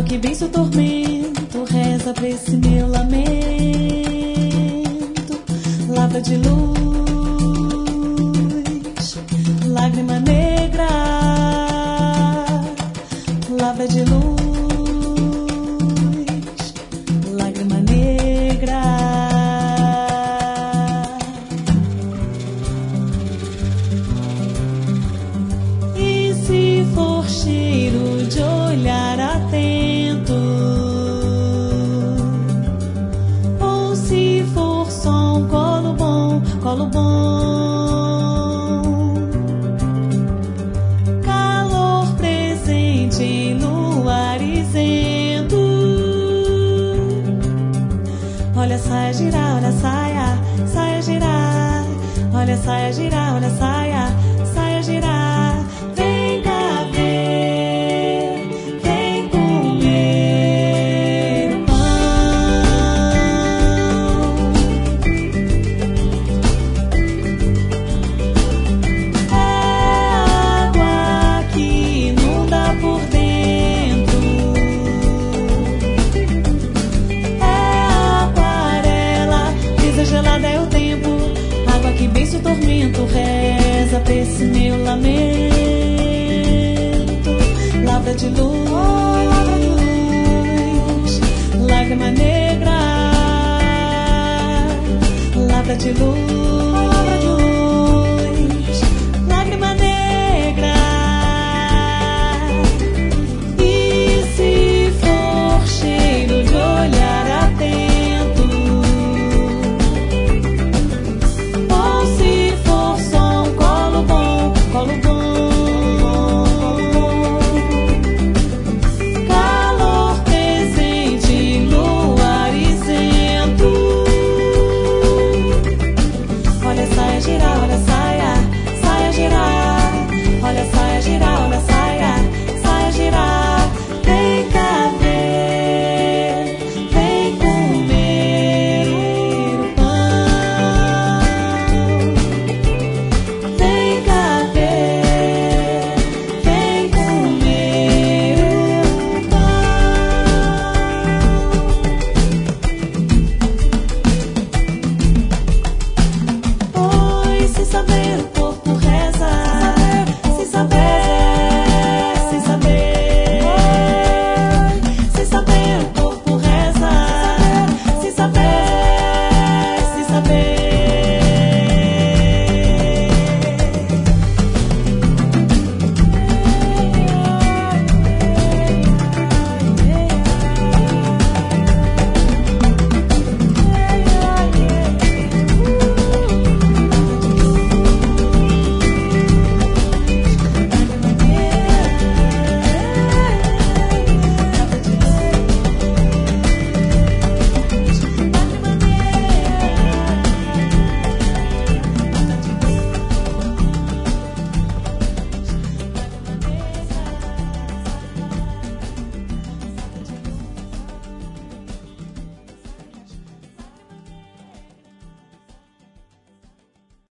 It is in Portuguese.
que vence o tormento, reza pra esse meu lamento. Lavra de luz, lágrima negra. Lavra de luz, lágrima negra. E se for cheiro de olhar atento, ou se for só um colo bom, colo bom, calor presente em luar isento. Olha a saia girar, olha a saia, saia girar. Olha a saia girar, olha a saia, saia girar. Vem cá ver, vem comer o pão. É água que inunda por dentro, é aquarela, brisa gelada é o tempo. Água que vence o tormento, reza pra esse meu lamento. Lavra de luz, lágrima negra. Lavra de luz,